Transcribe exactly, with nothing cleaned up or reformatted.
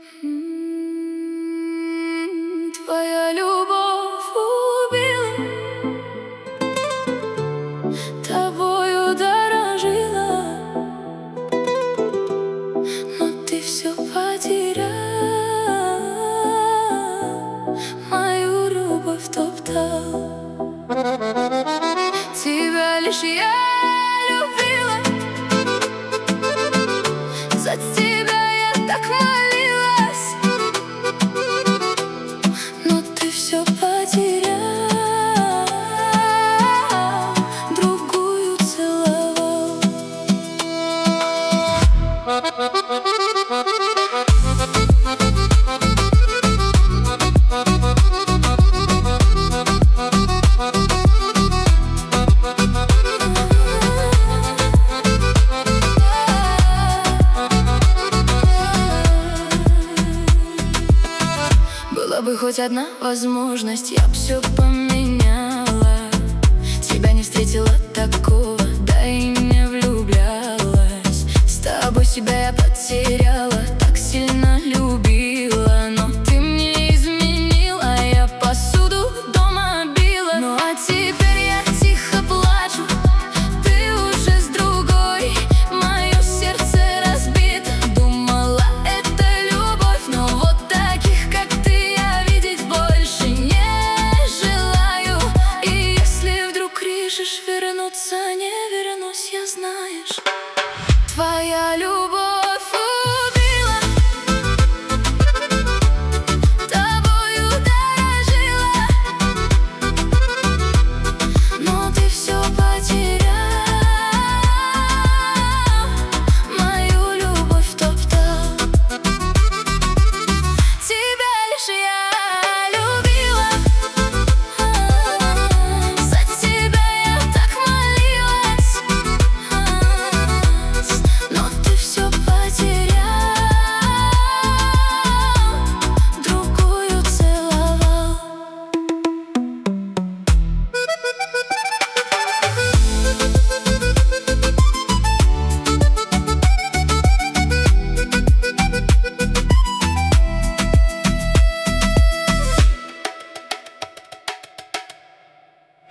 М, Твоя любовь убила, тобою дорожила, но ты все потерял, мою любовь топтал. Тебя лишь я любила, за тебя я так молилась, но ты все потерял, другую целовал. Была бы хоть одна возможность, я б все поменяла. Тебя не встретила такого, да и не влюблялась. С тобой себя я потеряла.